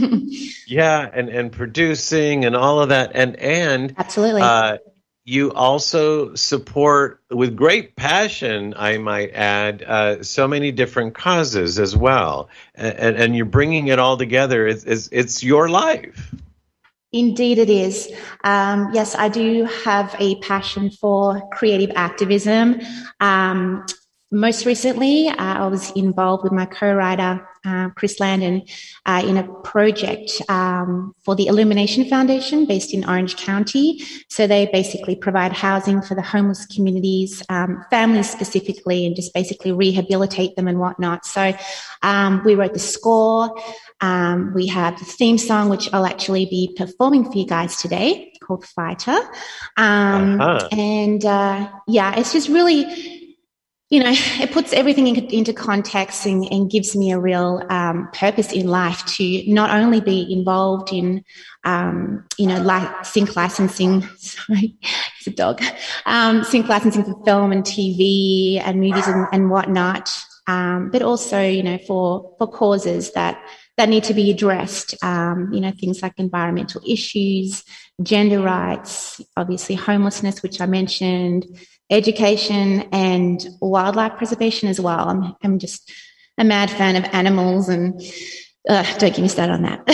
Yeah, and, and producing and all of that. And, and absolutely. Uh, you also support, with great passion, I might add, uh, so many different causes as well. And, and you're bringing it all together. It's, it's, it's your life. Indeed it is. Um, yes, I do have a passion for creative activism. Um, most recently, uh, I was involved with my co-writer, uh, Chris Landon, uh, in a project um, for the Illumination Foundation based in Orange County. So they basically provide housing for the homeless communities, um, families specifically, and just basically rehabilitate them and whatnot. So um, we wrote the score. Um, we have the theme song, which I'll actually be performing for you guys today, called Fighter. Um, uh-huh. And uh, yeah, it's just really, you know, it puts everything in, into context and, and gives me a real um, purpose in life to not only be involved in, um, you know, like sync licensing, sorry, it's a dog, um, sync licensing for film and T V and movies and, and whatnot, um, but also, you know, for, for causes that that need to be addressed, um, you know, things like environmental issues, gender rights, obviously homelessness, which I mentioned, education, and wildlife preservation as well. I'm, I'm just a mad fan of animals, and uh, don't get me started on that.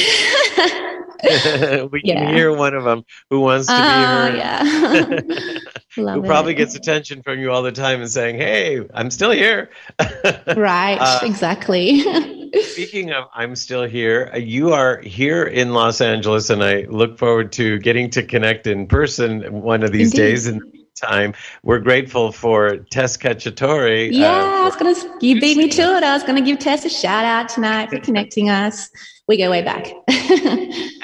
We can yeah. hear one of them who wants to be uh, heard. Yeah. Who probably it. gets attention from you all the time and saying, hey, I'm still here. Right, uh, exactly. Speaking of I'm still here, you are here in Los Angeles, and I look forward to getting to connect in person one of these Indeed. days. In the meantime, we're grateful for Tess Cacciatore. Yeah, uh, I was gonna. You beat me to it. I was going to give Tess a shout out tonight for connecting us. We go way back. and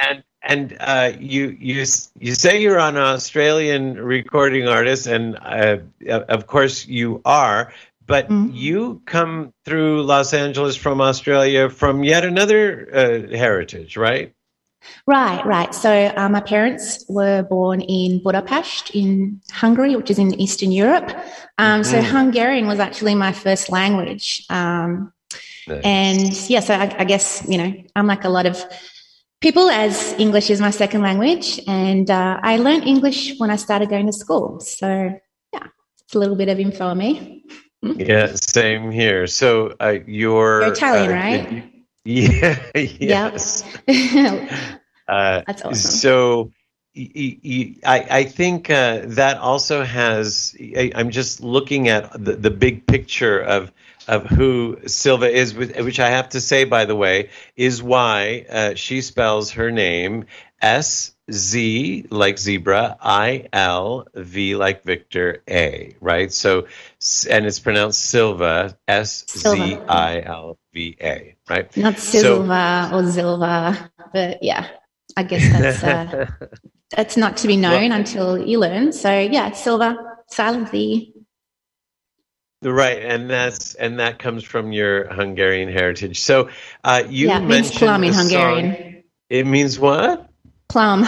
and uh, you you you say you're an Australian recording artist, and uh, of course you are. But mm-hmm. you come through Los Angeles from Australia from yet another uh, heritage, right? Right, right. So uh, my parents were born in Budapest in Hungary, which is in Eastern Europe. Um, mm-hmm. So Hungarian was actually my first language. Um, nice. And yeah, so I, I guess, you know, I'm like a lot of people, as English is my second language. And uh, I learned English when I started going to school. So yeah, it's a little bit of info on me. Yeah, same here. So uh, you're, you're Italian, uh, right? Yeah, yes. Yep. uh, That's awesome. So y- y- I, I think uh, that also has, I, I'm just looking at the, the big picture of of who Silva is, which I have to say, by the way, is why uh, she spells her name S Z like zebra, I L V like Victor, A, right? So, and it's pronounced Silva, S Z I L V A, right? Not Silva so, or Zilva, but yeah, I guess that's uh, that's not to be known well, until you learn. So yeah, Silva, silent V. Right, and that's and that comes from your Hungarian heritage. So uh, you yeah, it mentioned means plum in Hungarian. Song. It means what? Plum.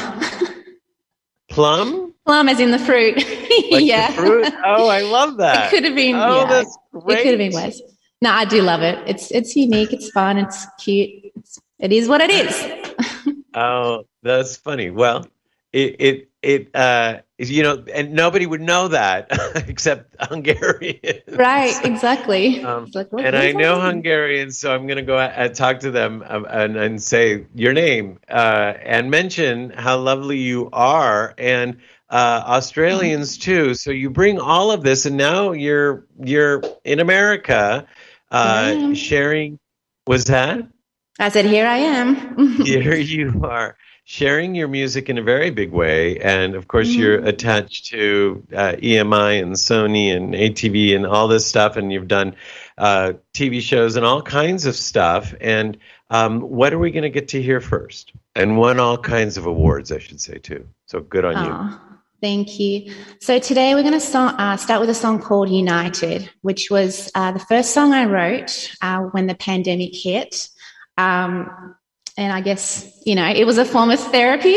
Plum? Plum as in the fruit. Like yeah. The fruit? Oh, I love that. It could have been. Oh, yeah, that's great. It could have been worse. No, I do love it. It's it's unique. It's fun. It's cute. It's, it is what it is. Oh, that's funny. Well, it it it uh you know, and nobody would know that except Hungarians. Right, exactly. Um, like, what, and what I know that? Hungarians, so I'm going to go and talk to them um, and, and say your name uh, and mention how lovely you are, and uh, Australians too. So you bring all of this, and now you're you're in America uh, sharing. Was that? I said, here I am. Here you are. Sharing your music in a very big way, and of course mm-hmm. you're attached to uh, E M I and Sony and A T V and all this stuff, and you've done uh, T V shows and all kinds of stuff. And um, what are we going to get to hear first? And won all kinds of awards, I should say, too. So good on oh, you. Thank you. So today we're going to start, uh, start with a song called United, which was uh, the first song I wrote uh, when the pandemic hit. Um, And I guess, you know, it was a form of therapy,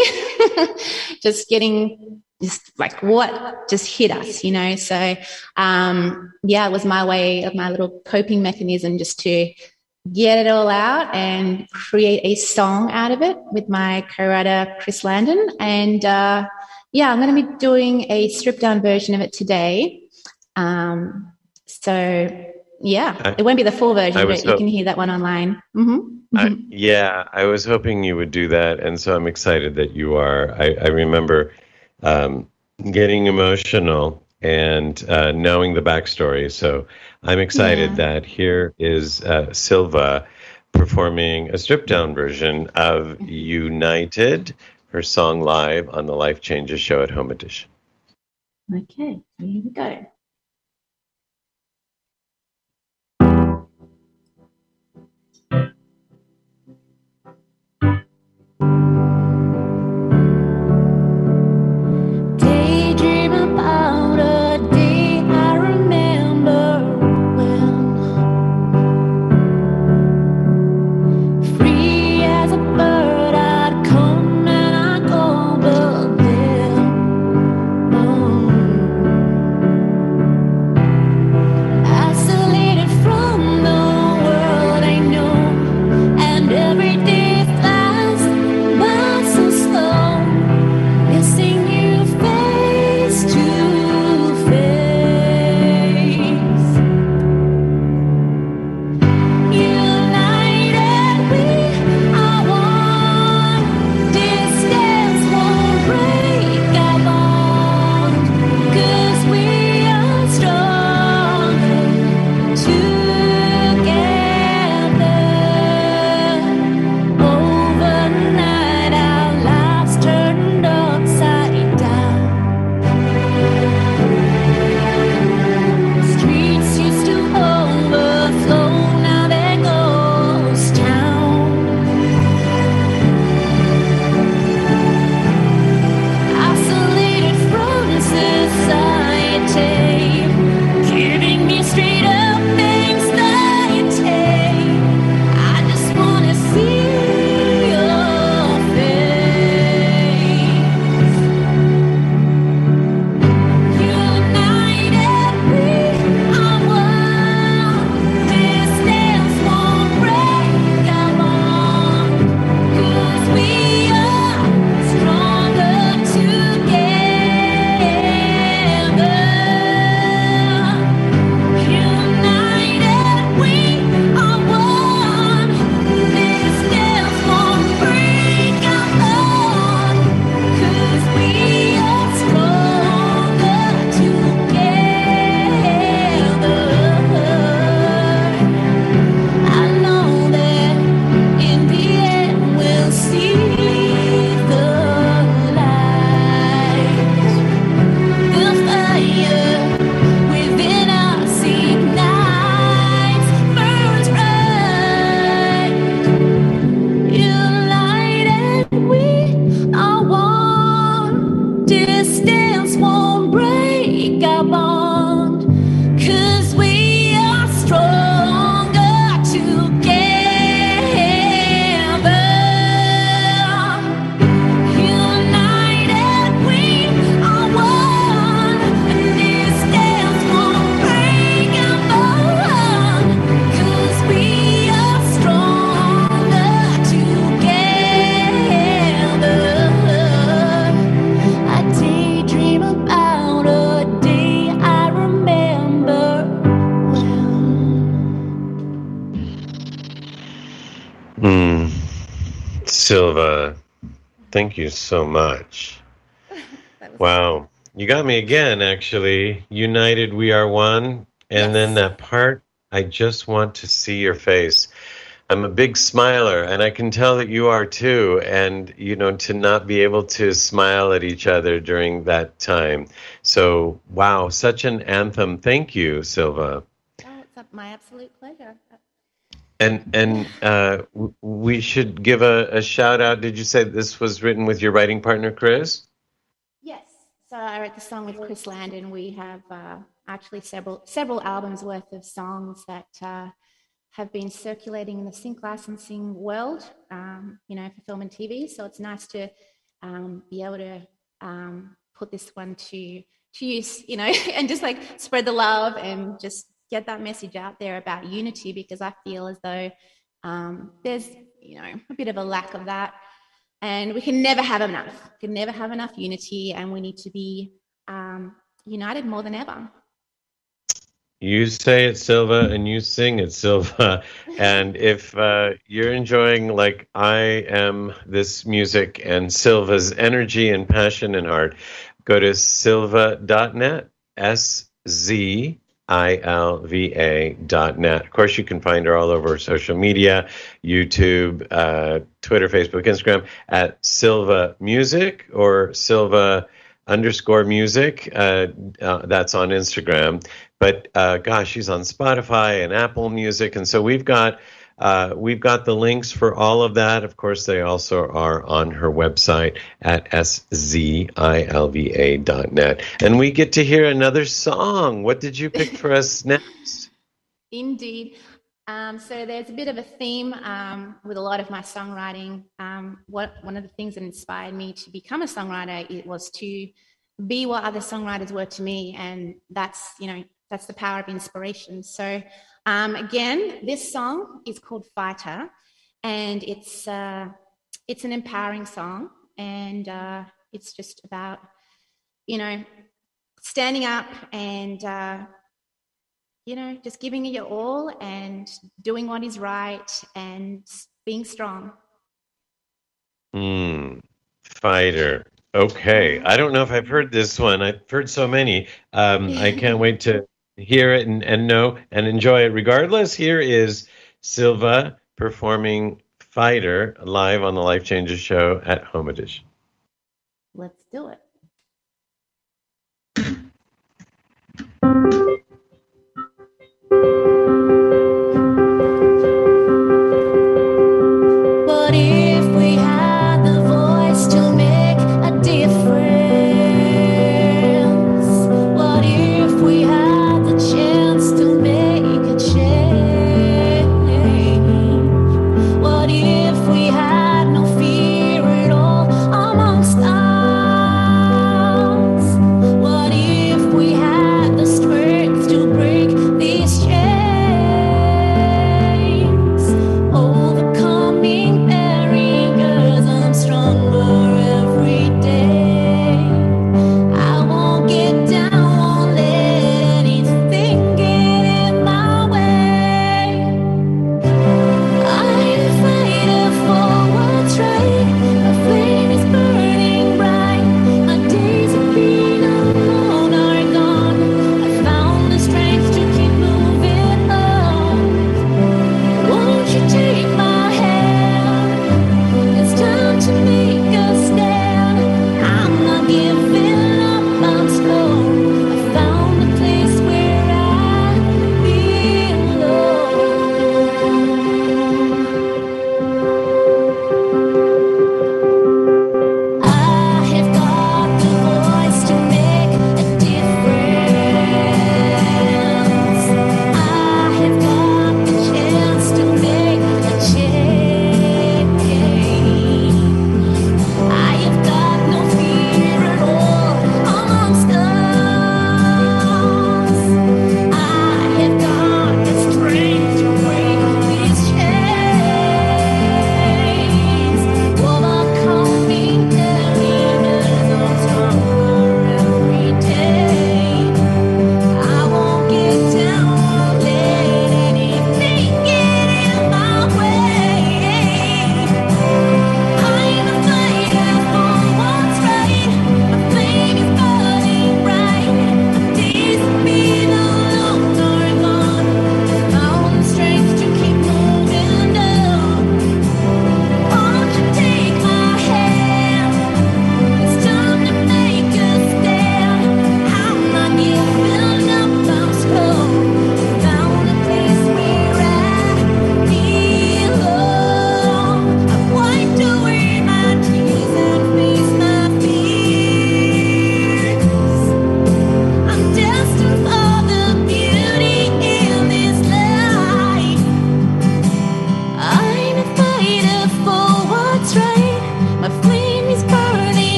just getting just like what just hit us, you know. So, um, yeah, it was my way of my little coping mechanism just to get it all out and create a song out of it with my co-writer, Chris Landon. And, uh, yeah, I'm going to be doing a stripped-down version of it today. Um, so, yeah, I, it won't be the full version, but you can hear that one online. Mm-hmm. I, yeah, I was hoping you would do that, and so I'm excited that you are. I, I remember um, getting emotional and uh, knowing the backstory, so I'm excited yeah. that here is uh, Silva performing a stripped-down version of United, her song live on the Life Changes Show at Home Edition. Okay, here we go. Thank Thank you so much. Wow. You got me again, actually. United we are one. And Yes. then that part, I just want to see your face. I'm a big smiler, and I can tell that you are too. And, you know, to not be able to smile at each other during that time. So, wow, such an anthem. Thank you, Silva. Oh, it's a- my absolute pleasure. And and uh, w- we should give a, a shout out. Did you say this was written with your writing partner, Chris? Yes. So I wrote the song with Chris Landon. We have uh, actually several several albums worth of songs that uh, have been circulating in the sync licensing world, um, you know, for film and T V. So it's nice to um, be able to um, put this one to to use, you know, and just like spread the love and just get that message out there about unity, because I feel as though um, there's, you know, a bit of a lack of that. And we can never have enough. We can never have enough unity, and we need to be um, united more than ever. You say it, Silva, and you sing it, Silva. And if uh, you're enjoying, like I am, this music and Silva's energy and passion and art, go to silva dot net, S Z I L V A dot net. Of course, you can find her all over social media, YouTube, uh, Twitter, Facebook, Instagram, at Silva Music or Silva underscore music. Uh, uh, that's on Instagram. But uh, gosh, she's on Spotify and Apple Music, and so we've got uh, we've got the links for all of that. Of course, they also are on her website at S Z I L V A dot net. And we get to hear another song. What did you pick for us next? Indeed. Um, so there's a bit of a theme um, with a lot of my songwriting. Um, what one of the things that inspired me to become a songwriter, it was to be what other songwriters were to me, and that's, you know, that's the power of inspiration. So um, again, this song is called Fighter, and it's uh, it's an empowering song, and uh, it's just about, you know, standing up and uh, you know, just giving it your all and doing what is right and being strong. Hmm. Fighter. Okay. I don't know if I've heard this one. I've heard so many. Um, I can't wait to hear it and, and know and enjoy it. Regardless, here is Silva performing Fighter live on the Life Changes show at Home Edition. Let's do it. What if we had the voice to make a difference? What if we had the chance to make a change? What if we had no fear at all amongst us? What if we had the strength to break these chains?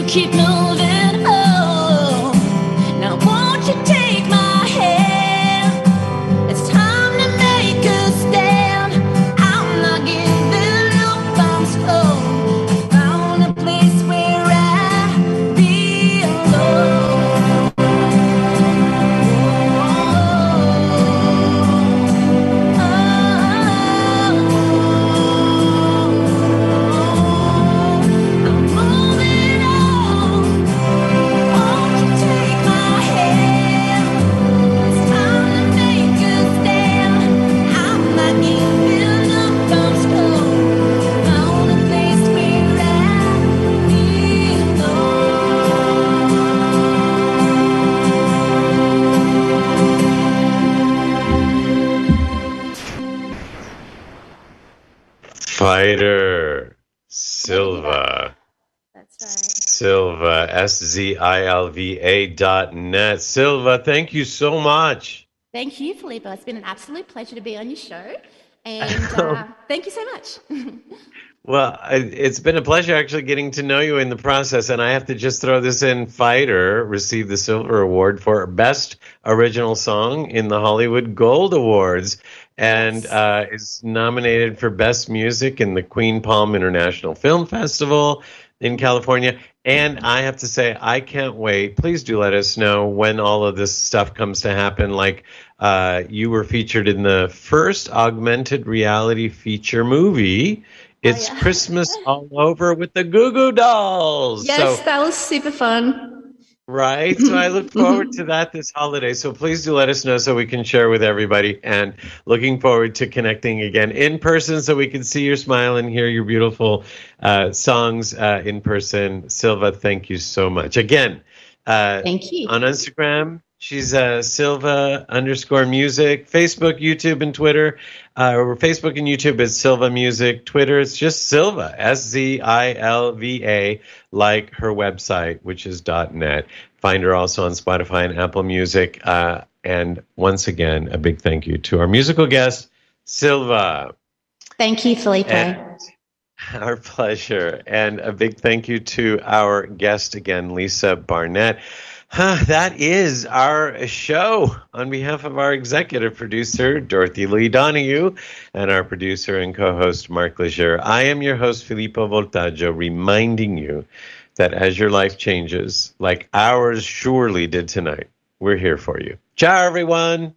keep moving on. Now won't you take my hand? It's time to make a stand. I'm not giving up, I'm slow. Found a place where I belong. I'm moving on. Won't you take my hand? It's time to make a stand. I'm not giving up, I'm slow. Found a place where I Fighter Silva. That's right. Silva, S Z I L V A dot net. Silva, thank you so much. Thank you, Filippo. It's been an absolute pleasure to be on your show. And uh, thank you so much. Well, I- it's been a pleasure actually getting to know you in the process. And I have to just throw this in. Fighter received the Silver Award for Best Original Song in the Hollywood Gold Awards and uh, is nominated for Best Music in the Queen Palm International Film Festival in California. And I have to say, I can't wait. Please do let us know when all of this stuff comes to happen. Like uh, you were featured in the first augmented reality feature movie. It's yeah. Christmas all over with the Goo Goo Dolls. Yes, So, that was super fun. right. So I look forward to that this holiday. So please do let us know so we can share with everybody. And looking forward to connecting again in person so we can see your smile and hear your beautiful uh, songs uh, in person. Silva, thank you so much. Again, uh, Thank you. on Instagram, she's uh, Silva underscore music. Facebook, YouTube, and Twitter. Uh, or Facebook and YouTube is Silva Music. Twitter, it's just Silva, S Z I L V A, like her website, which is .net. Find her also on Spotify and Apple Music. Uh, and once again, a big thank you to our musical guest, Silva. Thank you, Filippo. And our pleasure. And a big thank you to our guest again, Lisa Barnett. Huh, that is our show. On behalf of our executive producer, Dorothy Lee Donahue, and our producer and co-host, Mark Leger, I am your host, Filippo Voltaggio, reminding you that as your life changes, like ours surely did tonight, we're here for you. Ciao, everyone.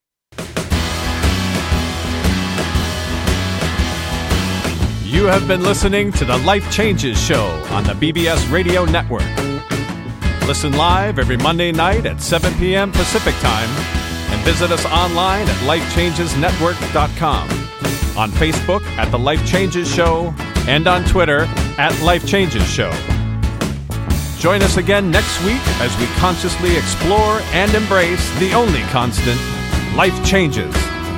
You have been listening to the Life Changes Show on the B B S Radio Network. Listen live every Monday night at seven p.m. Pacific Time and visit us online at life changes network dot com, on Facebook at The Life Changes Show, and on Twitter at Life Changes Show. Join us again next week as we consciously explore and embrace the only constant, life changes.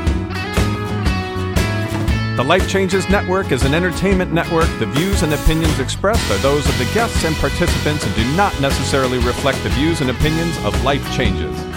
The Life Changes Network is an entertainment network. The views and opinions expressed are those of the guests and participants and do not necessarily reflect the views and opinions of Life Changes.